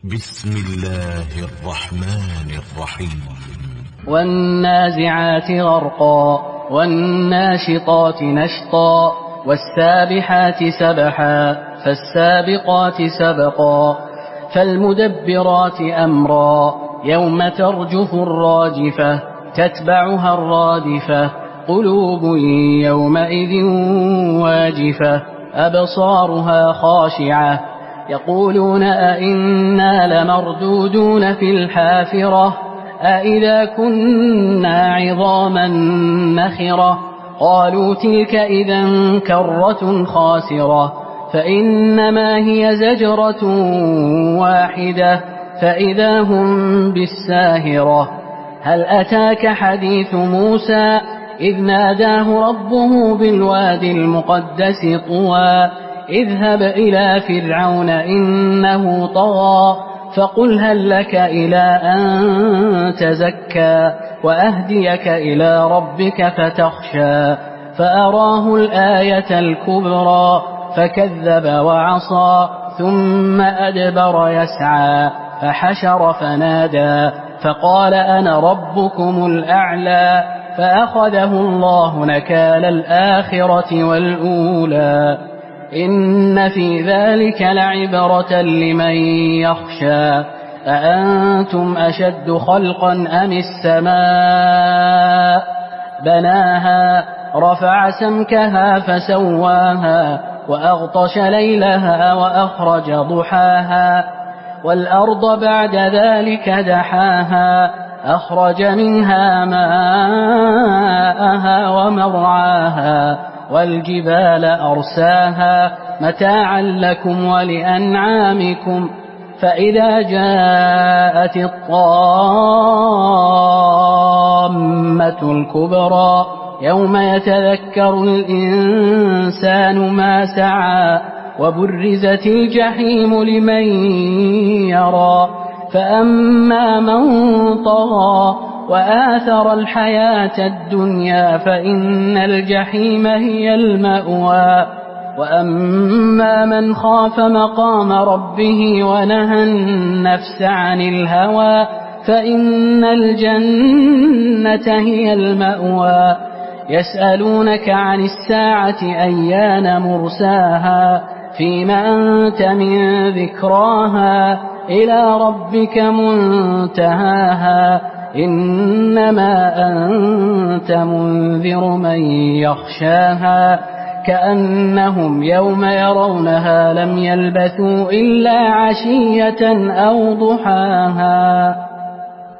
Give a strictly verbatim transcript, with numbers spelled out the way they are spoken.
بسم الله الرحمن الرحيم. والنازعات غرقا والناشطات نشطا والسابحات سبحا فالسابقات سبقا فالمدبرات أمرا يوم ترجف الراجفة تتبعها الرادفة قلوب يومئذ واجفة أبصارها خاشعة يقولون أئنا لمردودون في الحافرة أئذا كنا عظاما نخرة قالوا تلك إذا كرة خاسرة فإنما هي زجرة واحدة فإذا هم بالساهرة هل أتاك حديث موسى إذ ناداه ربه بالوادي المقدس طوى اذهب إلى فرعون إنه طغى فقل هل لك إلى أن تزكى وأهديك إلى ربك فتخشى فأراه الآية الكبرى فكذب وعصى ثم أدبر يسعى فحشر فنادى فقال أنا ربكم الأعلى فأخذه الله نكال الآخرة والأولى إن في ذلك لعبرة لمن يخشى أأنتم أشد خلقا أم السماء بناها رفع سمكها فسواها وأغطش ليلها وأخرج ضحاها والأرض بعد ذلك دحاها أخرج منها ماءها ومرعاها والجبال أرساها متاعا لكم ولأنعامكم فإذا جاءت الطامة الكبرى يوم يتذكر الإنسان ما سعى وبرزت الجحيم لمن يرى فأما من طغى وآثر الحياة الدنيا فإن الجحيم هي المأوى وأما من خاف مقام ربه ونهى النفس عن الهوى فإن الجنة هي المأوى يسألونك عن الساعة أيان مرساها فيما أنت من ذكراها إلى ربك منتهاها إنما أنت منذر من يخشاها كأنهم يوم يرونها لم يلبثوا إلا عشية أو ضحاها.